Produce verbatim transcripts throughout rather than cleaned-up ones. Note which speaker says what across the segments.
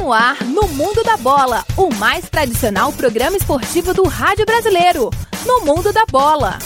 Speaker 1: no ar, no Mundo da Bola, o mais tradicional programa esportivo do rádio brasileiro. No Mundo da Bola.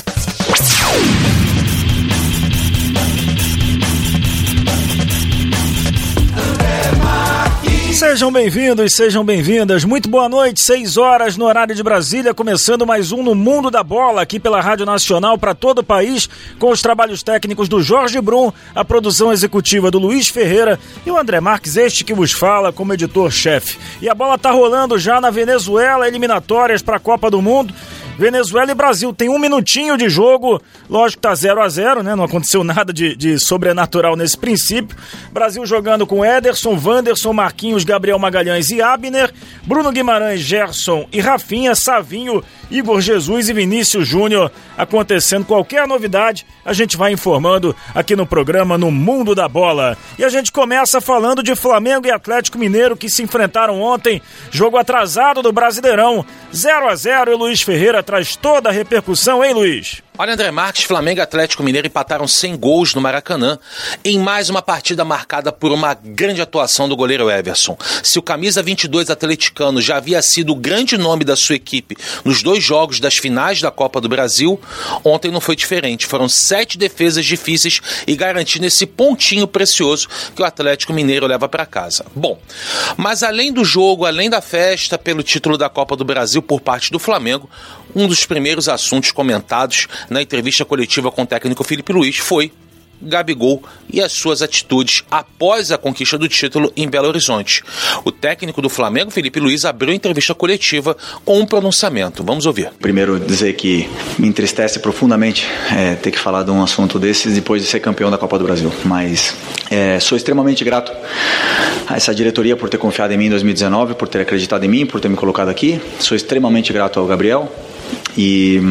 Speaker 2: Sejam bem-vindos, sejam bem-vindas. Muito boa noite, seis horas no horário de Brasília, começando mais um no Mundo da Bola, aqui pela Rádio Nacional para todo o país, com os trabalhos técnicos do Jorge Brum, a produção executiva do Luiz Ferreira e o André Marques, este que vos fala como editor-chefe. E a bola tá rolando já na Venezuela, eliminatórias para a Copa do Mundo. Venezuela e Brasil tem um minutinho de jogo, lógico que tá zero a zero, né? Não aconteceu nada de, de sobrenatural nesse princípio. Brasil jogando com Ederson, Wanderson, Marquinhos, Gabriel Magalhães e Abner, Bruno Guimarães, Gerson e Rafinha, Savinho, Igor Jesus e Vinícius Júnior. Acontecendo qualquer novidade, a gente vai informando aqui no programa No Mundo da Bola. E a gente começa falando de Flamengo e Atlético Mineiro, que se enfrentaram ontem, jogo atrasado do Brasileirão, zero a zero, e Luiz Ferreira traz toda a repercussão, hein, Luiz?
Speaker 3: Olha, André Marques, Flamengo e Atlético Mineiro empataram sem gols no Maracanã em mais uma partida marcada por uma grande atuação do goleiro Everson. Se o camisa vinte e dois atleticano já havia sido o grande nome da sua equipe nos dois jogos das finais da Copa do Brasil, ontem não foi diferente. Foram sete defesas difíceis e garantindo esse pontinho precioso que o Atlético Mineiro leva para casa. Bom, mas além do jogo, além da festa pelo título da Copa do Brasil por parte do Flamengo, um dos primeiros assuntos comentados na entrevista coletiva com o técnico Felipe Luiz foi Gabigol e as suas atitudes após a conquista do título em Belo Horizonte. O técnico do Flamengo, Felipe Luiz, abriu a entrevista coletiva com um pronunciamento. Vamos ouvir.
Speaker 4: Primeiro, dizer que me entristece profundamente é, ter que falar de um assunto desses depois de ser campeão da Copa do Brasil. Mas é, sou extremamente grato a essa diretoria por ter confiado em mim em dois mil e dezenove, por ter acreditado em mim, por ter me colocado aqui. Sou extremamente grato ao Gabriel e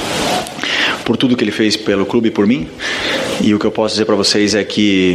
Speaker 4: por tudo que ele fez pelo clube e por mim. E o que eu posso dizer para vocês é que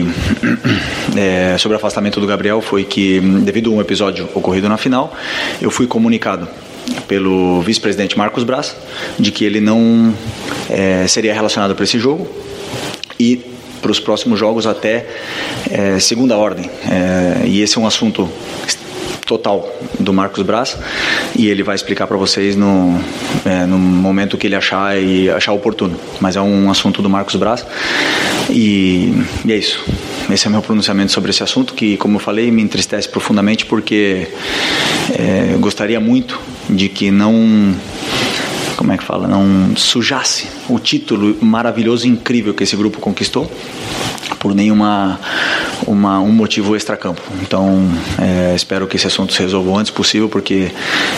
Speaker 4: é, sobre o afastamento do Gabriel foi que, devido a um episódio ocorrido na final, eu fui comunicado pelo vice-presidente Marcos Braz de que ele não é, seria relacionado para esse jogo e para os próximos jogos até é, segunda ordem. É, e esse é um assunto total do Marcos Braz e ele vai explicar para vocês no, é, no momento que ele achar e achar oportuno, mas é um assunto do Marcos Braz e, e é isso. Esse é o meu pronunciamento sobre esse assunto, que, como eu falei, me entristece profundamente porque é, eu gostaria muito de que não, como é que fala, não sujasse o título maravilhoso e incrível que esse grupo conquistou por nenhuma uma, um motivo extracampo. Então é, espero que esse assunto se resolva o antes possível, porque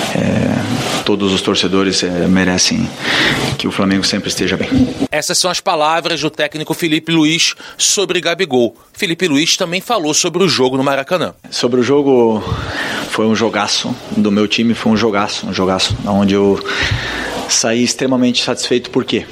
Speaker 4: é, todos os torcedores é, merecem que o Flamengo sempre esteja bem.
Speaker 3: Essas são as palavras do técnico Felipe Luiz sobre Gabigol. Felipe Luiz também falou sobre o jogo no Maracanã.
Speaker 4: Sobre o jogo, foi um jogaço do meu time, foi um jogaço, um jogaço, onde eu saí extremamente satisfeito. Por quê?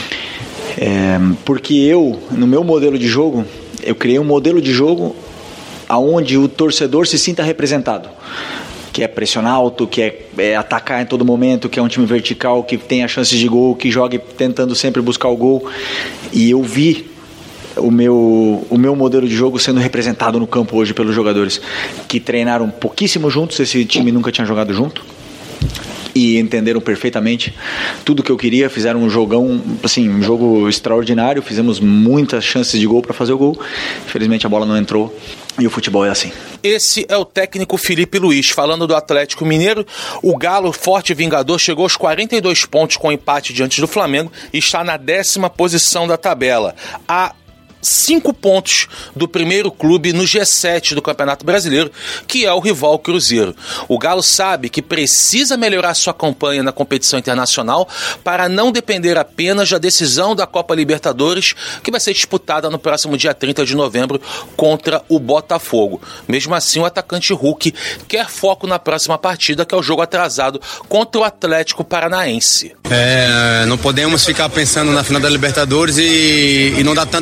Speaker 4: É, porque eu, no meu modelo de jogo, eu criei um modelo de jogo onde o torcedor se sinta representado, que é pressionar alto, que é, é atacar em todo momento, que é um time vertical, que tem a chance de gol, que jogue tentando sempre buscar o gol. E eu vi o meu, o meu modelo de jogo sendo representado no campo hoje pelos jogadores que treinaram pouquíssimo juntos, esse time nunca tinha jogado junto, e entenderam perfeitamente tudo que eu queria. Fizeram um jogão, assim, um jogo extraordinário. Fizemos muitas chances de gol para fazer o gol. Infelizmente a bola não entrou e o futebol é assim.
Speaker 3: Esse é o técnico Felipe Luiz. Falando do Atlético Mineiro, o Galo, forte vingador, chegou aos quarenta e dois pontos com empate diante do Flamengo e está na décima posição da tabela. A cinco pontos do primeiro clube no G sete do Campeonato Brasileiro, que é o rival Cruzeiro. O Galo sabe que precisa melhorar sua campanha na competição internacional para não depender apenas da decisão da Copa Libertadores, que vai ser disputada no próximo dia trinta de novembro contra o Botafogo. Mesmo assim, o atacante Hulk quer foco na próxima partida, que é o jogo atrasado contra o Atlético Paranaense.
Speaker 5: É, não podemos ficar pensando na final da Libertadores e, e não dar tanta importância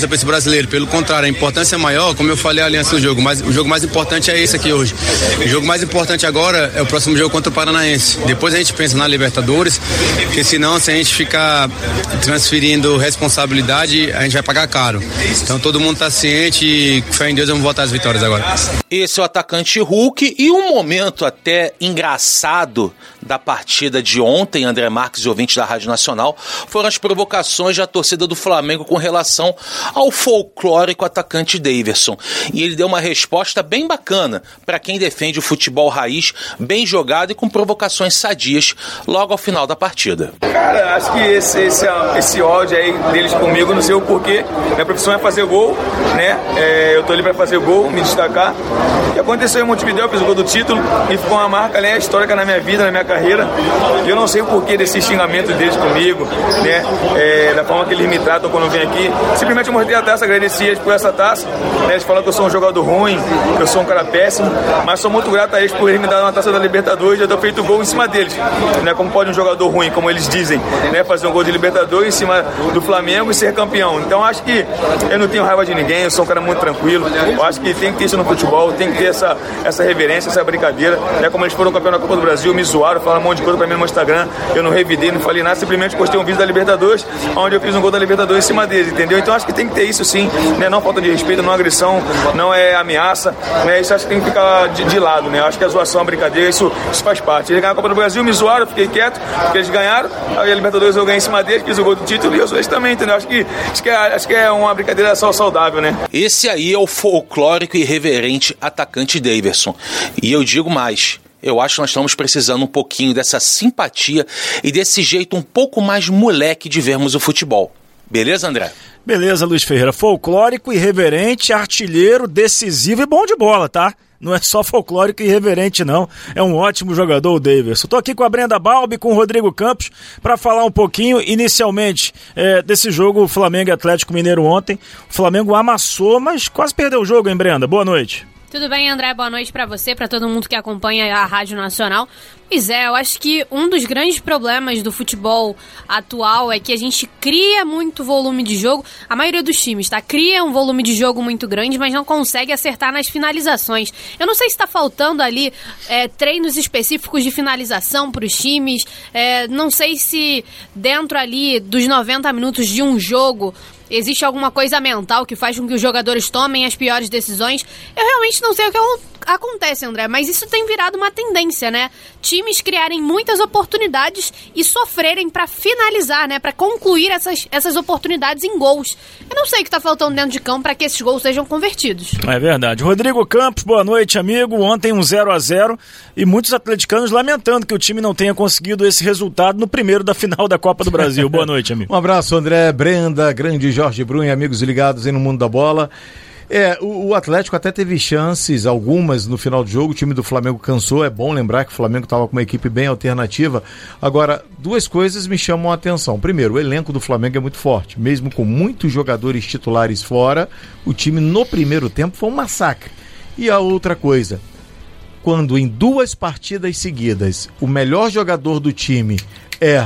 Speaker 5: importância para esse brasileiro. Pelo contrário, a importância é maior, como eu falei ali antes do jogo, mas o jogo mais importante é esse aqui hoje. O jogo mais importante agora é o próximo jogo contra o Paranaense. Depois a gente pensa na Libertadores, porque senão, se a gente ficar transferindo responsabilidade, a gente vai pagar caro. Então todo mundo está ciente e fé em Deus, vamos voltar às vitórias agora.
Speaker 3: Esse é o atacante Hulk, e um momento até engraçado da partida de ontem, André Marques e ouvintes da Rádio Nacional, foram as provocações da torcida do Flamengo com relação ao folclórico atacante Daverson. E ele deu uma resposta bem bacana para quem defende o futebol raiz, bem jogado e com provocações sadias logo ao final da partida.
Speaker 6: Cara, acho que esse, esse, esse ódio aí deles comigo, não sei o porquê. Minha profissão é fazer gol, né? É, eu tô ali para fazer gol, me destacar. O que aconteceu em Montevidéu, eu fiz o gol do título e ficou uma marca, né, histórica na minha vida, na minha carreira. E eu não sei o porquê desse xingamento deles comigo, né? É, da forma que eles me tratam quando eu venho aqui. Simplesmente eu mostrei a taça, agradeci eles por essa taça. Né? Eles falam que eu sou um jogador ruim, que eu sou um cara péssimo, mas sou muito grato a eles por eles me darem uma taça da Libertadores e eu tô feito gol em cima deles. Né? Como pode um jogador ruim, como eles dizem, né, fazer um gol de Libertadores em cima do Flamengo e ser campeão. Então acho que eu não tenho raiva de ninguém, eu sou um cara muito tranquilo. Eu acho que tem que ter isso no futebol, tem que ter essa, essa reverência, essa brincadeira. Né? Como eles foram campeão da Copa do Brasil, me zoaram, falaram um monte de coisa pra mim no meu Instagram, eu não revidei, não falei nada, simplesmente postei um vídeo da Libertadores, onde eu fiz um gol da Libertadores em cima deles, entendeu? Então acho que tem que ter isso sim, né? Não falta de respeito, não agressão, não é ameaça, né? Isso acho que tem que ficar de, de lado, né? Acho que a zoação, a brincadeira, isso, isso faz parte. Eles ganharam a Copa do Brasil, me zoaram, fiquei quieto, porque eles ganharam, aí a Libertadores eu ganhei em cima deles, fiz o gol do título e eu sou eles também, entendeu? Acho que, acho que, é, acho que é uma brincadeira só saudável, né?
Speaker 3: Esse aí é o folclórico e irreverente atacante Daverson. E eu digo mais, eu acho que nós estamos precisando um pouquinho dessa simpatia e desse jeito um pouco mais moleque de vermos o futebol. Beleza, André?
Speaker 2: Beleza, Luiz Ferreira. Folclórico, irreverente, artilheiro, decisivo e bom de bola, tá? Não é só folclórico e irreverente, não. É um ótimo jogador, o Daverson. Estou aqui com a Brenda Balbi, com o Rodrigo Campos, para falar um pouquinho, inicialmente, é, desse jogo Flamengo e Atlético Mineiro ontem. O Flamengo amassou, mas quase perdeu o jogo, hein, Brenda? Boa noite.
Speaker 7: Tudo bem, André? Boa noite pra você, pra todo mundo que acompanha a Rádio Nacional. Pois é, eu acho que um dos grandes problemas do futebol atual é que a gente cria muito volume de jogo, a maioria dos times, tá? Cria um volume de jogo muito grande, mas não consegue acertar nas finalizações. Eu não sei se tá faltando ali é, treinos específicos de finalização pros times, é, não sei se dentro ali dos noventa minutos de um jogo existe alguma coisa mental que faz com que os jogadores tomem as piores decisões. Eu realmente não sei o que acontece, André, mas isso tem virado uma tendência, né? Times criarem muitas oportunidades e sofrerem pra finalizar, né? Pra concluir essas, essas oportunidades em gols. Eu não sei o que tá faltando dentro de campo pra que esses gols sejam convertidos.
Speaker 2: É verdade. Rodrigo Campos, boa noite, amigo. Ontem um zero a zero e muitos atleticanos lamentando que o time não tenha conseguido esse resultado no primeiro da final da Copa do Brasil. Boa noite, amigo.
Speaker 8: Um abraço, André, Brenda, grande Jorge Brum e amigos ligados aí no Mundo da Bola. É, o, o Atlético até teve chances, algumas no final do jogo, o time do Flamengo cansou, é bom lembrar que o Flamengo estava com uma equipe bem alternativa. Agora, duas coisas me chamam a atenção. Primeiro, o elenco do Flamengo é muito forte, mesmo com muitos jogadores titulares fora, o time no primeiro tempo foi um massacre. E a outra coisa, quando em duas partidas seguidas o melhor jogador do time é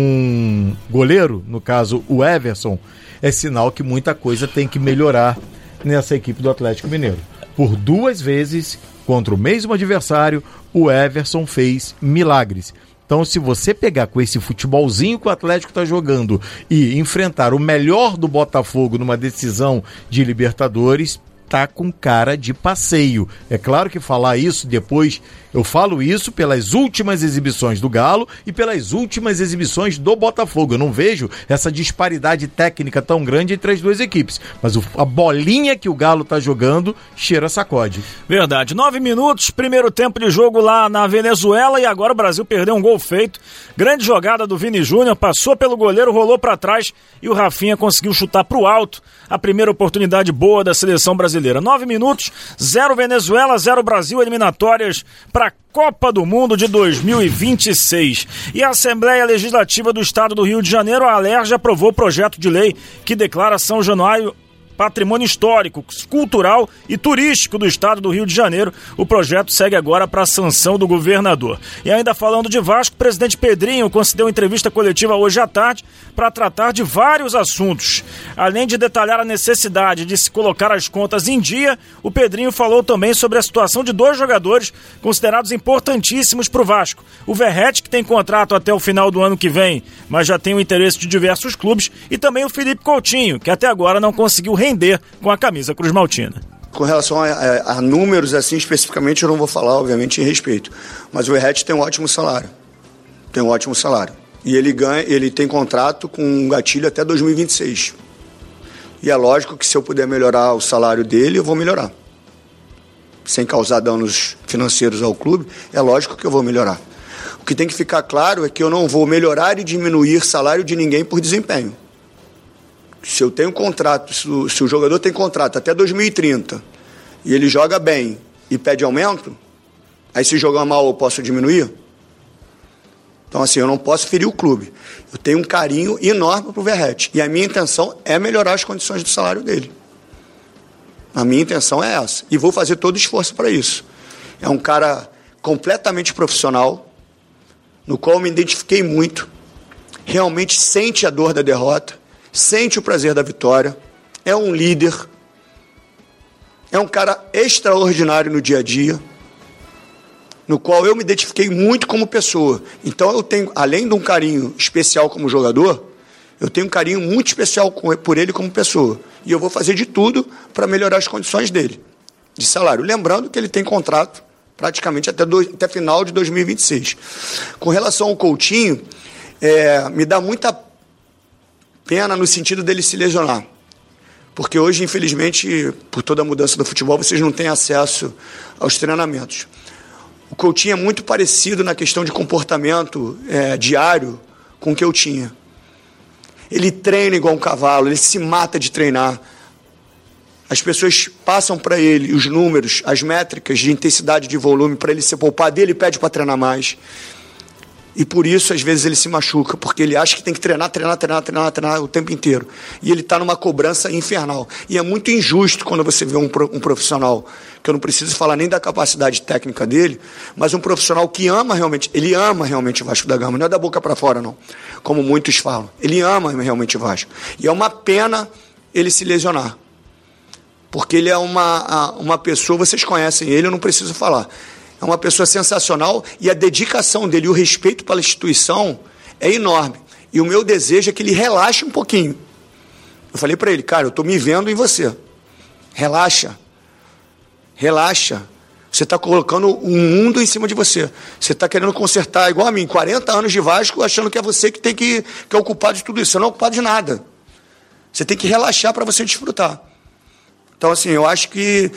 Speaker 8: um goleiro, no caso o Everson, é sinal que muita coisa tem que melhorar nessa equipe do Atlético Mineiro. Por duas vezes, contra o mesmo adversário, o Everson fez milagres. Então, se você pegar com esse futebolzinho que o Atlético está jogando e enfrentar o melhor do Botafogo numa decisão de Libertadores, tá com cara de passeio. É claro que falar isso depois, eu falo isso pelas últimas exibições do Galo e pelas últimas exibições do Botafogo. Eu não vejo essa disparidade técnica tão grande entre as duas equipes. Mas o, a bolinha que o Galo tá jogando, cheira sacode.
Speaker 2: Verdade. Nove minutos, primeiro tempo de jogo lá na Venezuela e agora o Brasil perdeu um gol feito. Grande jogada do Vini Júnior, passou pelo goleiro, rolou para trás e o Rafinha conseguiu chutar pro alto. A primeira oportunidade boa da seleção brasileira. Nove minutos, zero Venezuela, zero Brasil, eliminatórias para a Copa do Mundo de dois mil e vinte e seis. E a Assembleia Legislativa do Estado do Rio de Janeiro, a ALERJ, aprovou o projeto de lei que declara São Januário patrimônio histórico, cultural e turístico do estado do Rio de Janeiro. O projeto segue agora para a sanção do governador. E ainda falando de Vasco, o presidente Pedrinho concedeu entrevista coletiva hoje à tarde para tratar de vários assuntos. Além de detalhar a necessidade de se colocar as contas em dia, o Pedrinho falou também sobre a situação de dois jogadores considerados importantíssimos para o Vasco. O Verratti, que tem contrato até o final do ano que vem, mas já tem o interesse de diversos clubes, e também o Felipe Coutinho, que até agora não conseguiu render com a camisa cruz-maltina.
Speaker 9: Com relação a, a, a números, assim, especificamente, eu não vou falar, obviamente, em respeito. Mas o Verratti tem um ótimo salário. Tem um ótimo salário. E ele ganha, ele tem contrato com um gatilho até dois mil e vinte e seis. E é lógico que se eu puder melhorar o salário dele, eu vou melhorar. Sem causar danos financeiros ao clube, é lógico que eu vou melhorar. O que tem que ficar claro é que eu não vou melhorar e diminuir salário de ninguém por desempenho. Se eu tenho contrato, se o, se o jogador tem contrato até dois mil e trinta e ele joga bem e pede aumento, aí se jogar mal eu posso diminuir? Então, assim, eu não posso ferir o clube. Eu tenho um carinho enorme para o Verratti. E a minha intenção é melhorar as condições do salário dele. A minha intenção é essa. E vou fazer todo o esforço para isso. É um cara completamente profissional, no qual eu me identifiquei muito. Realmente sente a dor da derrota, sente o prazer da vitória. É um líder. É um cara extraordinário no dia a dia, no qual eu me identifiquei muito como pessoa. Então eu tenho, além de um carinho especial como jogador, eu tenho um carinho muito especial por ele como pessoa. E eu vou fazer de tudo para melhorar as condições dele, de salário. Lembrando que ele tem contrato praticamente até, do, até final de dois mil e vinte e seis. Com relação ao Coutinho, é, me dá muita pena no sentido dele se lesionar. Porque hoje, infelizmente, por toda a mudança do futebol, vocês não têm acesso aos treinamentos. O Coutinho é muito parecido na questão de comportamento é, diário com o que eu tinha. Ele treina igual um cavalo, ele se mata de treinar. As pessoas passam para ele os números, as métricas de intensidade, de volume, para ele ser poupado, e ele pede para treinar mais. E por isso, às vezes, ele se machuca, porque ele acha que tem que treinar, treinar, treinar, treinar, treinar o tempo inteiro. E ele está numa cobrança infernal. E é muito injusto quando você vê um, um profissional, que eu não preciso falar nem da capacidade técnica dele, mas um profissional que ama realmente, ele ama realmente o Vasco da Gama, não é da boca para fora, não, como muitos falam. Ele ama realmente o Vasco. E é uma pena ele se lesionar. Porque ele é uma, uma pessoa, vocês conhecem ele, eu não preciso falar. É uma pessoa sensacional e a dedicação dele, o respeito pela instituição é enorme. E o meu desejo é que ele relaxe um pouquinho. Eu falei para ele, cara, eu estou me vendo em você. Relaxa. Relaxa. Você está colocando um mundo em cima de você. Você está querendo consertar, igual a mim, quarenta anos de Vasco, achando que é você que tem que, que é o culpado de tudo isso. Você não é o culpado de nada. Você tem que relaxar para você desfrutar. Então, assim, eu acho que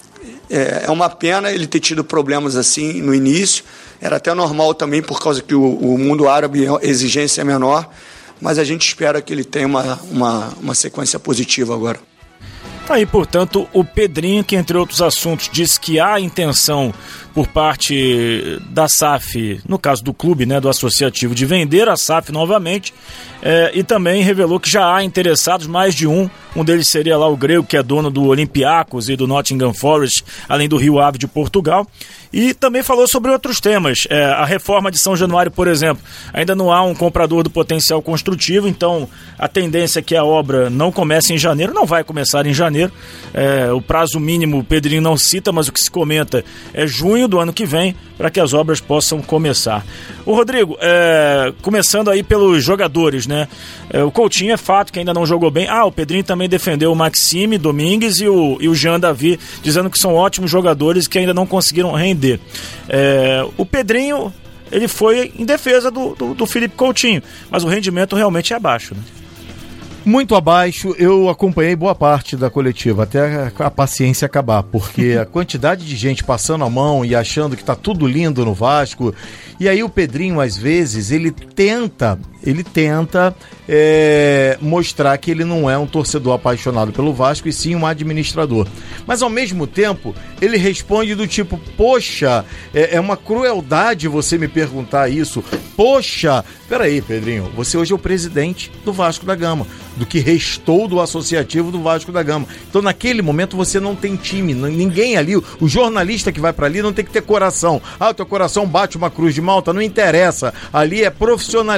Speaker 9: é uma pena ele ter tido problemas assim no início. Era até normal também, por causa que o, o mundo árabe, a exigência é menor. Mas a gente espera que ele tenha uma, uma, uma sequência positiva agora.
Speaker 2: Aí, portanto, o Pedrinho, que entre outros assuntos disse que há intenção por parte da S A F, no caso do clube, né, do associativo, de vender a S A F novamente, é, e também revelou que já há interessados, mais de um, um deles seria lá o grego, que é dono do Olympiacos e do Nottingham Forest, além do Rio Ave de Portugal, e também falou sobre outros temas, é, a reforma de São Januário, por exemplo, ainda não há um comprador do potencial construtivo, então a tendência é que a obra não comece em janeiro, não vai começar em janeiro, é, o prazo mínimo o Pedrinho não cita, mas o que se comenta é junho do ano que vem, para que as obras possam começar. O Rodrigo, é, começando aí pelos jogadores, né? É, o Coutinho é fato que ainda não jogou bem. Ah, o Pedrinho também defendeu o Maxime Domingues e o, e o Jean Davi, dizendo que são ótimos jogadores que ainda não conseguiram render. É, o Pedrinho, ele foi em defesa do, do, do Felipe Coutinho, mas o rendimento realmente é baixo, né?
Speaker 8: Muito abaixo. Eu acompanhei boa parte da coletiva, até a paciência acabar, porque a quantidade de gente passando a mão e achando que tá tudo lindo no Vasco, e aí o Pedrinho, às vezes, ele tenta, ele tenta é, mostrar que ele não é um torcedor apaixonado pelo Vasco, e sim um administrador. Mas, ao mesmo tempo, ele responde do tipo, poxa, é, é uma crueldade você me perguntar isso. Poxa, peraí, Pedrinho, você hoje é o presidente do Vasco da Gama, do que restou do associativo do Vasco da Gama. Então, naquele momento, você não tem time, ninguém ali, o jornalista que vai para ali não tem que ter coração. Ah, o teu coração bate uma cruz de Malta, não interessa. Ali é profissionalismo. E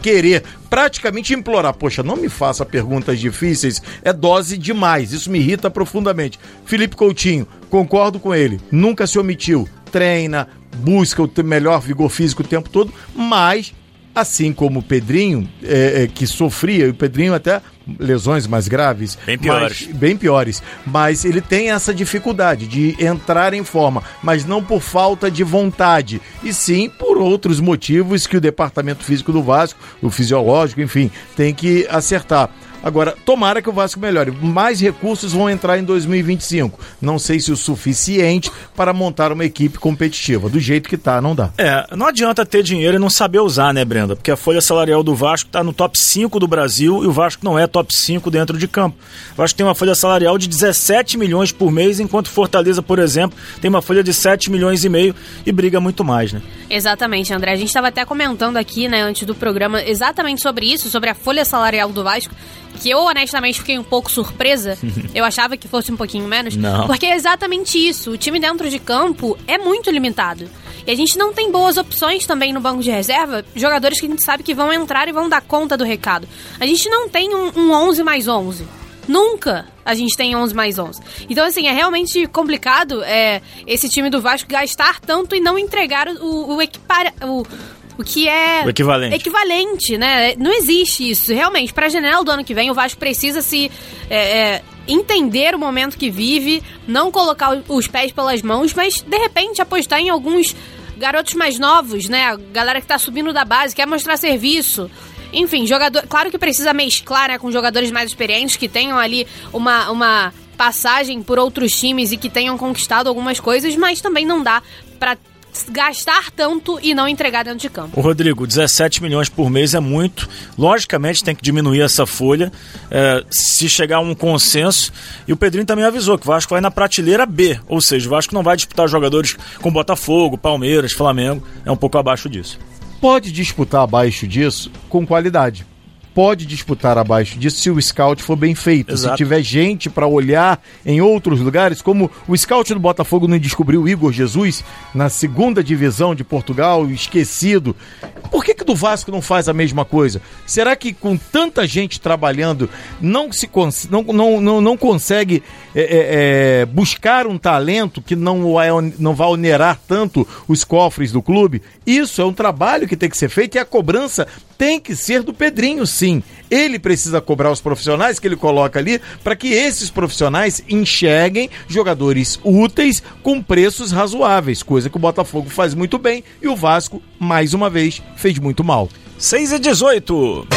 Speaker 8: querer praticamente implorar, poxa, não me faça perguntas difíceis, é dose demais, isso me irrita profundamente. Felipe Coutinho, concordo com ele, nunca se omitiu, treina, busca o melhor vigor físico o tempo todo, mas, assim como o Pedrinho, é, é, que sofria, e o Pedrinho até lesões mais graves,
Speaker 2: bem piores.
Speaker 8: Mas, bem piores, mas ele tem essa dificuldade de entrar em forma, mas não por falta de vontade, e sim por outros motivos que o departamento físico do Vasco, o fisiológico, enfim, tem que acertar. Agora, tomara que o Vasco melhore. Mais recursos vão entrar em dois mil e vinte e cinco. Não sei se o suficiente para montar uma equipe competitiva. Do jeito que tá, não dá.
Speaker 2: É, não adianta ter dinheiro e não saber usar, né, Brenda? Porque a folha salarial do Vasco tá no top cinco do Brasil e o Vasco não é top cinco dentro de campo. O Vasco tem uma folha salarial de dezessete milhões por mês, enquanto Fortaleza, por exemplo, tem uma folha de sete milhões e meio e briga muito mais, né?
Speaker 7: Exatamente, André. A gente estava até comentando aqui, né, antes do programa, exatamente sobre isso, sobre a folha salarial do Vasco, que eu honestamente fiquei um pouco surpresa. Eu achava que fosse um pouquinho menos.
Speaker 2: Não.
Speaker 7: Porque é exatamente isso. O time dentro de campo é muito limitado. E a gente não tem boas opções também no banco de reserva. Jogadores que a gente sabe que vão entrar e vão dar conta do recado. A gente não tem um, um onze mais onze. Nunca a gente tem onze mais onze. Então, assim, é realmente complicado é, esse time do Vasco gastar tanto e não entregar o, o equipar... O, O que é
Speaker 2: o equivalente.
Speaker 7: equivalente, né? Não existe isso. Realmente, para a janela do ano que vem, o Vasco precisa se é, é, entender o momento que vive, não colocar os pés pelas mãos, mas, de repente, apostar em alguns garotos mais novos, né? A galera que tá subindo da base, quer mostrar serviço. Enfim, jogador, claro que precisa mesclar, né, com jogadores mais experientes, que tenham ali uma, uma passagem por outros times e que tenham conquistado algumas coisas, mas também não dá para gastar tanto e não entregar dentro de campo.
Speaker 2: O Rodrigo, dezessete milhões por mês é muito. Logicamente tem que diminuir essa folha, é, se chegar a um consenso. E o Pedrinho também avisou que o Vasco vai na prateleira B, ou seja, o Vasco não vai disputar jogadores com Botafogo, Palmeiras, Flamengo, é um pouco abaixo disso.
Speaker 8: Pode disputar abaixo disso com qualidade. Pode disputar abaixo disso se o scout for bem feito. Exato. Se tiver gente para olhar em outros lugares, como o scout do Botafogo não descobriu o Igor Jesus na segunda divisão de Portugal, esquecido. Por que que do Vasco não faz a mesma coisa? Será que com tanta gente trabalhando não, se cons- não, não, não, não consegue é, é, buscar um talento que não vai, não vai onerar tanto os cofres do clube? Isso é um trabalho que tem que ser feito e a cobrança tem que ser do Pedrinho, sim. Ele precisa cobrar os profissionais que ele coloca ali para que esses profissionais enxerguem jogadores úteis com preços razoáveis, coisa que o Botafogo faz muito bem e o Vasco, mais uma vez, fez muito mal.
Speaker 2: seis e dezoito.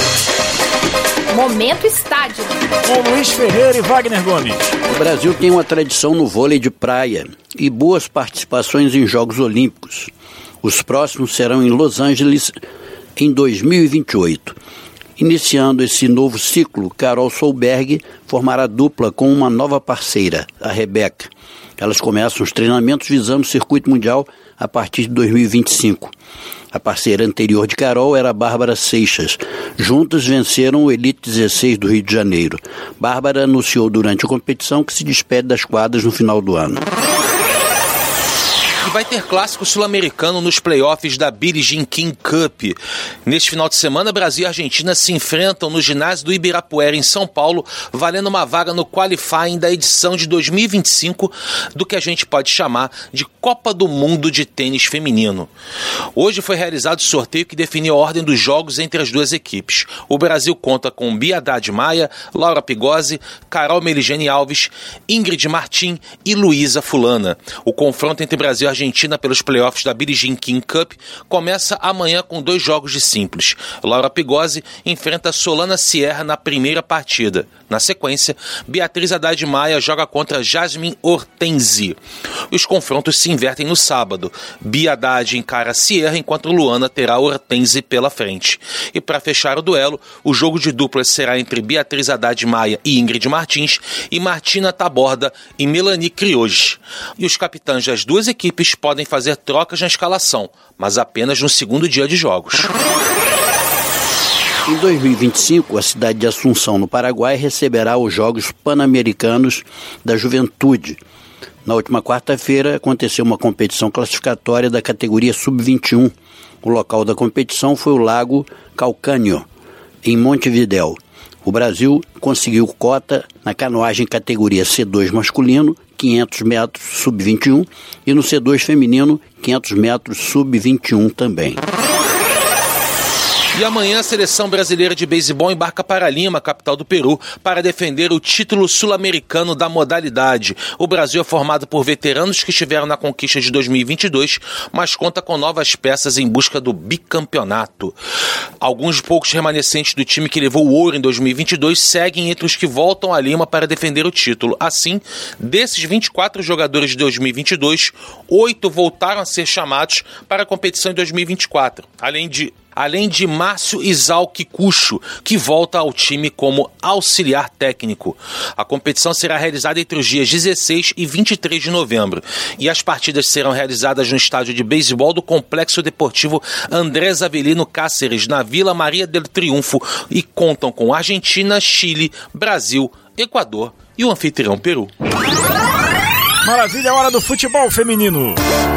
Speaker 1: Momento Estádio.
Speaker 2: Com Luiz Ferreira e Wagner Gomes.
Speaker 10: O Brasil tem uma tradição no vôlei de praia e boas participações em Jogos Olímpicos. Os próximos serão em Los Angeles em dois mil e vinte e oito. Iniciando esse novo ciclo, Carol Solberg formará dupla com uma nova parceira, a Rebeca. Elas começam os treinamentos visando o circuito mundial a partir de dois mil e vinte e cinco. A parceira anterior de Carol era a Bárbara Seixas. Juntas venceram o Elite dezesseis do Rio de Janeiro. Bárbara anunciou durante a competição que se despede das quadras no final do ano.
Speaker 3: E vai ter clássico sul-americano nos playoffs da Billie Jean King Cup. Neste final de semana, Brasil e Argentina se enfrentam no ginásio do Ibirapuera, em São Paulo, valendo uma vaga no qualifying da edição de dois mil e vinte e cinco do que a gente pode chamar de Copa do Mundo de Tênis Feminino. Hoje foi realizado o sorteio que definiu a ordem dos jogos entre as duas equipes. O Brasil conta com Bia Haddad Maia, Laura Pigossi, Carol Meligeni Alves, Ingrid Martim e Luísa Fulana. O confronto entre Brasil e Argentina pelos playoffs da Billie Jean King Cup começa amanhã com dois jogos de simples. Laura Pigossi enfrenta Solana Sierra na primeira partida. Na sequência, Beatriz Haddad Maia joga contra Jasmine Hortense. Os confrontos se invertem no sábado. Bia Haddad encara Sierra, enquanto Luana terá Hortense pela frente. E para fechar o duelo, o jogo de duplas será entre Beatriz Haddad Maia e Ingrid Martins e Martina Taborda e Melanie Crioge. E os capitães das duas equipes podem fazer trocas na escalação, mas apenas no segundo dia de jogos.
Speaker 10: Em dois mil e vinte e cinco, a cidade de Assunção, no Paraguai, receberá os Jogos Pan-Americanos da Juventude. Na última quarta-feira aconteceu uma competição classificatória da categoria sub vinte e um. O local da competição foi o Lago Calcânio, em Montevidéu. O Brasil conseguiu cota na canoagem categoria C dois masculino, quinhentos metros sub vinte e um, e no C dois feminino, quinhentos metros sub vinte e um também.
Speaker 3: E amanhã a seleção brasileira de beisebol embarca para Lima, capital do Peru, para defender o título sul-americano da modalidade. O Brasil é formado por veteranos que estiveram na conquista de dois mil e vinte e dois, mas conta com novas peças em busca do bicampeonato. Alguns poucos remanescentes do time que levou o ouro em dois mil e vinte e dois seguem entre os que voltam a Lima para defender o título. Assim, desses vinte e quatro jogadores de dois mil e vinte e dois, oito voltaram a ser chamados para a competição em dois mil e vinte e quatro, além de Além de Márcio Isal Kikucho, que volta ao time como auxiliar técnico. A competição será realizada entre os dias dezesseis e vinte e três de novembro. E as partidas serão realizadas no estádio de beisebol do Complexo Deportivo Andrés Avelino Cáceres, na Vila Maria del Triunfo, e contam com Argentina, Chile, Brasil, Equador e o anfitrião Peru.
Speaker 2: Maravilha, hora do futebol feminino.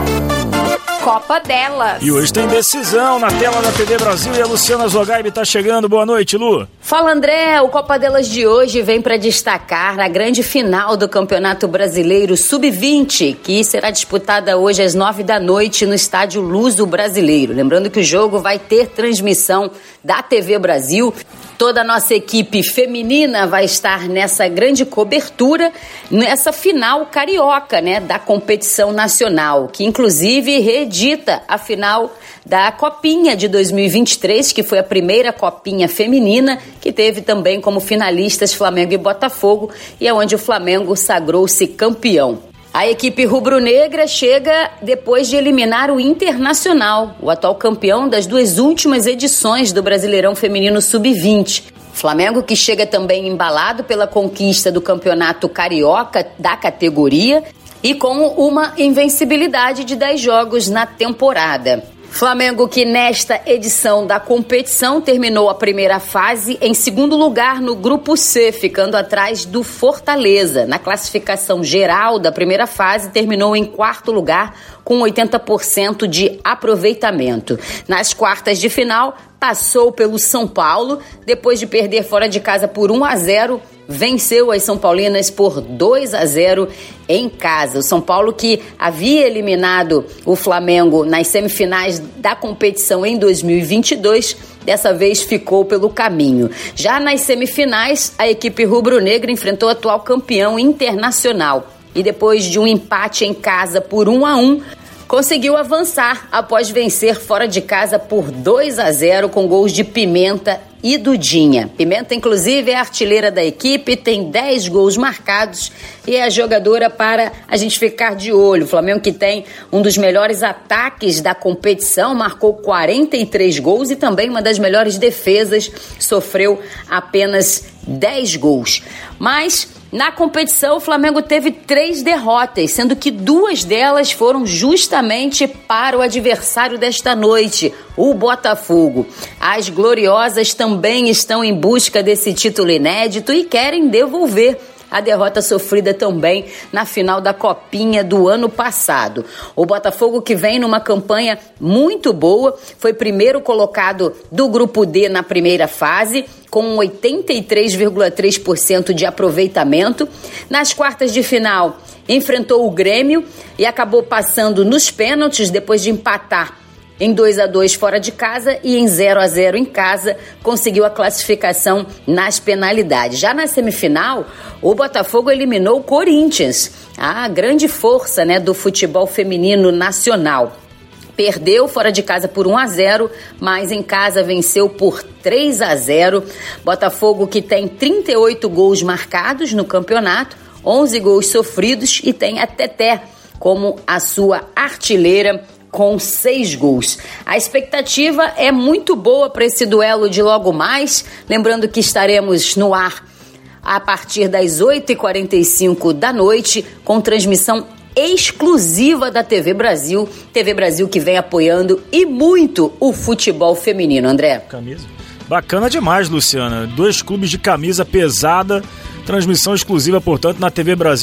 Speaker 1: Copa delas.
Speaker 2: E hoje tem decisão na tela da T V Brasil e a Luciana Zogaib está chegando. Boa noite, Lu.
Speaker 11: Fala, André. O Copa delas de hoje vem para destacar a grande final do Campeonato Brasileiro sub vinte, que será disputada hoje às nove da noite no estádio Luso Brasileiro. Lembrando que o jogo vai ter transmissão da T V Brasil. Toda a nossa equipe feminina vai estar nessa grande cobertura, nessa final carioca, né, da competição nacional, que inclusive reedita a final da Copinha de dois mil e vinte e três, que foi a primeira Copinha feminina, que teve também como finalistas Flamengo e Botafogo, e é onde o Flamengo sagrou-se campeão. A equipe rubro-negra chega depois de eliminar o Internacional, o atual campeão das duas últimas edições do Brasileirão Feminino sub vinte. Flamengo que chega também embalado pela conquista do campeonato carioca da categoria e com uma invencibilidade de dez jogos na temporada. Flamengo que nesta edição da competição terminou a primeira fase em segundo lugar no Grupo C, ficando atrás do Fortaleza. Na classificação geral da primeira fase, terminou em quarto lugar com oitenta por cento de aproveitamento. Nas quartas de final, passou pelo São Paulo, depois de perder fora de casa por um a zero, venceu as São Paulinas por dois a zero em casa. O São Paulo, que havia eliminado o Flamengo nas semifinais da competição em dois mil e vinte e dois, dessa vez ficou pelo caminho. Já nas semifinais, a equipe rubro-negra enfrentou o atual campeão Internacional e depois de um empate em casa por um a um, conseguiu avançar após vencer fora de casa por dois a zero com gols de Pimenta e Dudinha. Pimenta, inclusive, é a artilheira da equipe, tem dez gols marcados e é a jogadora para a gente ficar de olho. O Flamengo, que tem um dos melhores ataques da competição, marcou quarenta e três gols e também uma das melhores defesas, sofreu apenas dez gols. Mas na competição, o Flamengo teve três derrotas, sendo que duas delas foram justamente para o adversário desta noite, o Botafogo. As gloriosas também estão em busca desse título inédito e querem devolver a derrota sofrida também na final da Copinha do ano passado. O Botafogo, que vem numa campanha muito boa, foi primeiro colocado do Grupo D na primeira fase, com oitenta e três vírgula três por cento de aproveitamento. Nas quartas de final, enfrentou o Grêmio e acabou passando nos pênaltis depois de empatar em dois a dois fora de casa e em zero a zero em casa, conseguiu a classificação nas penalidades. Já na semifinal, o Botafogo eliminou o Corinthians, a grande força, né, do futebol feminino nacional. Perdeu fora de casa por um a zero, mas em casa venceu por três a zero. Botafogo, que tem trinta e oito gols marcados no campeonato, onze gols sofridos, e tem a Teté como a sua artilheira, com seis gols. A expectativa é muito boa para esse duelo de logo mais. Lembrando que estaremos no ar a partir das oito e quarenta e cinco da noite, com transmissão exclusiva da T V Brasil. T V Brasil que vem apoiando e muito o futebol feminino, André.
Speaker 2: Camisa. Bacana demais, Luciana. Dois clubes de camisa pesada, transmissão exclusiva, portanto, na T V Brasil.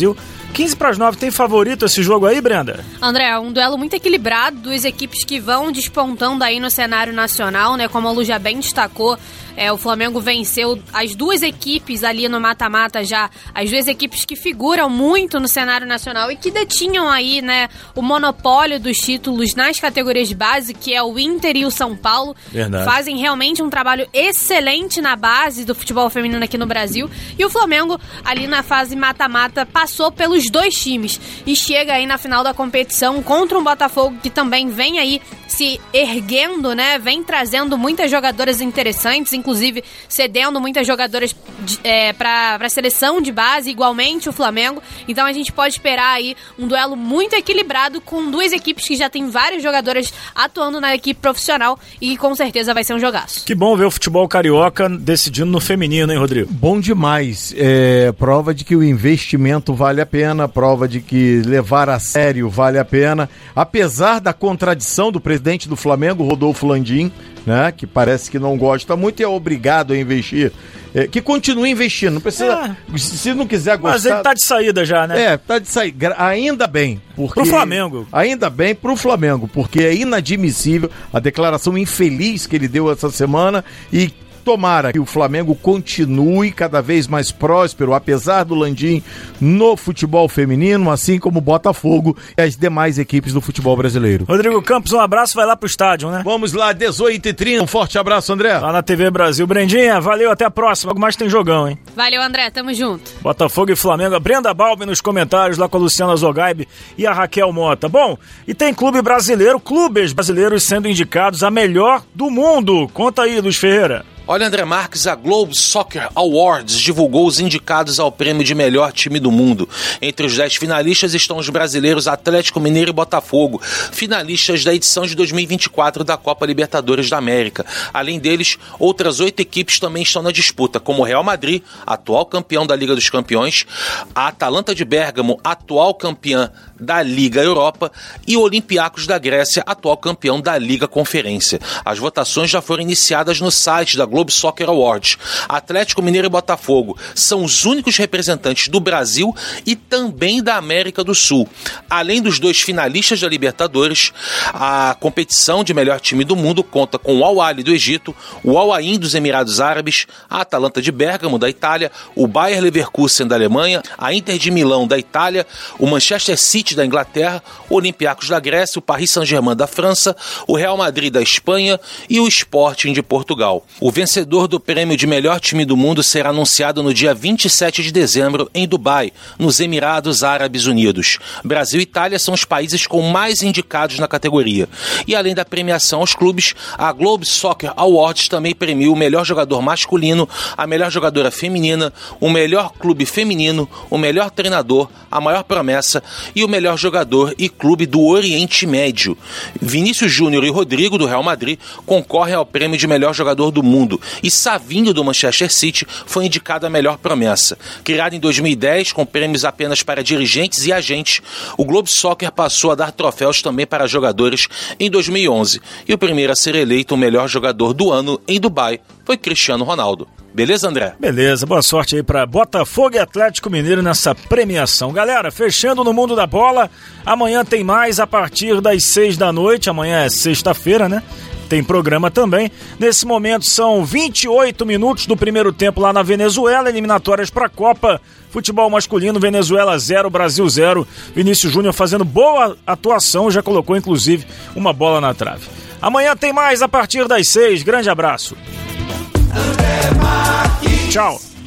Speaker 2: quinze para as nove, tem favorito esse jogo aí, Brenda?
Speaker 7: André, um duelo muito equilibrado, duas equipes que vão despontando aí no cenário nacional, né? Como a Lu já bem destacou, é, o Flamengo venceu as duas equipes ali no mata-mata já, as duas equipes que figuram muito no cenário nacional e que detinham aí, né, o monopólio dos títulos nas categorias de base, que é o Inter e o São Paulo.
Speaker 2: Verdade.
Speaker 7: Fazem realmente um trabalho excelente na base do futebol feminino aqui no Brasil. E o Flamengo, ali na fase mata-mata, passou pelos dois times e chega aí na final da competição contra um Botafogo que também vem aí se erguendo, né? Vem trazendo muitas jogadoras interessantes, inclusive cedendo muitas jogadoras é, para a seleção de base, igualmente o Flamengo. Então a gente pode esperar aí um duelo muito equilibrado com duas equipes que já tem várias jogadoras atuando na equipe profissional e com certeza vai ser um jogaço.
Speaker 2: Que bom ver o futebol carioca decidindo no feminino, hein, Rodrigo?
Speaker 8: Bom demais. É prova de que o investimento vale a pena, prova de que levar a sério vale a pena. Apesar da contradição do presidente do Flamengo, Rodolfo Landim, né, que parece que não gosta muito e é obrigado a investir, é, que continue investindo, não precisa, é. se não quiser gostar...
Speaker 2: Mas ele tá de saída já, né?
Speaker 8: É, tá de saída, ainda bem. Porque,
Speaker 2: pro Flamengo.
Speaker 8: Ainda bem pro Flamengo, porque é inadmissível a declaração infeliz que ele deu essa semana e tomara que o Flamengo continue cada vez mais próspero, apesar do Landim, no futebol feminino, assim como o Botafogo e as demais equipes do futebol brasileiro.
Speaker 2: Rodrigo Campos, um abraço, vai lá pro estádio, né?
Speaker 8: Vamos lá, dezoito e trinta, um forte abraço, André.
Speaker 2: Lá na T V Brasil. Brendinha, valeu, até a próxima. Logo mais tem jogão, hein?
Speaker 7: Valeu, André, tamo junto.
Speaker 2: Botafogo e Flamengo, a Brenda Balbi nos comentários, lá com a Luciana Zogaib e a Raquel Mota. Bom, e tem clube brasileiro, clubes brasileiros sendo indicados a melhor do mundo. Conta aí, Luiz Ferreira.
Speaker 3: Olha, André Marques, a Globe Soccer Awards divulgou os indicados ao prêmio de melhor time do mundo. Entre os dez finalistas estão os brasileiros Atlético Mineiro e Botafogo, finalistas da edição de dois mil e vinte e quatro da Copa Libertadores da América. Além deles, outras oito equipes também estão na disputa, como o Real Madrid, atual campeão da Liga dos Campeões, a Atalanta de Bérgamo, atual campeã da Liga Europa, e o Olympiacos da Grécia, atual campeão da Liga Conferência. As votações já foram iniciadas no site da Globe Soccer Awards. Atlético Mineiro e Botafogo são os únicos representantes do Brasil e também da América do Sul. Além dos dois finalistas da Libertadores, a competição de melhor time do mundo conta com o Al-Ahly do Egito, o Al-Ain dos Emirados Árabes, a Atalanta de Bérgamo da Itália, o Bayer Leverkusen da Alemanha, a Inter de Milão da Itália, o Manchester City da Inglaterra, o Olympiacos da Grécia, o Paris Saint-Germain da França, o Real Madrid da Espanha e o Sporting de Portugal. O vencedor do prêmio de melhor time do mundo será anunciado no dia vinte e sete de dezembro em Dubai, nos Emirados Árabes Unidos. Brasil e Itália são os países com mais indicados na categoria. E além da premiação aos clubes, a Globe Soccer Awards também premia o melhor jogador masculino, a melhor jogadora feminina, o melhor clube feminino, o melhor treinador, a maior promessa e o melhor jogador e clube do Oriente Médio. Vinícius Júnior e Rodrigo, do Real Madrid, concorrem ao prêmio de melhor jogador do mundo, e Savinho, do Manchester City, foi indicado a melhor promessa. Criado em dois mil e dez, com prêmios apenas para dirigentes e agentes, o Globe Soccer passou a dar troféus também para jogadores em dois mil e onze, e o primeiro a ser eleito o melhor jogador do ano em Dubai foi Cristiano Ronaldo. Beleza, André?
Speaker 2: Beleza, boa sorte aí para Botafogo e Atlético Mineiro nessa premiação. Galera, fechando no mundo da bola, amanhã tem mais a partir das seis da noite, amanhã é sexta-feira, né? Tem programa também. Nesse momento são vinte e oito minutos do primeiro tempo lá na Venezuela, eliminatórias para a Copa. Futebol masculino, Venezuela zero, Brasil zero. Vinícius Júnior fazendo boa atuação, já colocou inclusive uma bola na trave. Amanhã tem mais a partir das seis. Grande abraço. Tchau.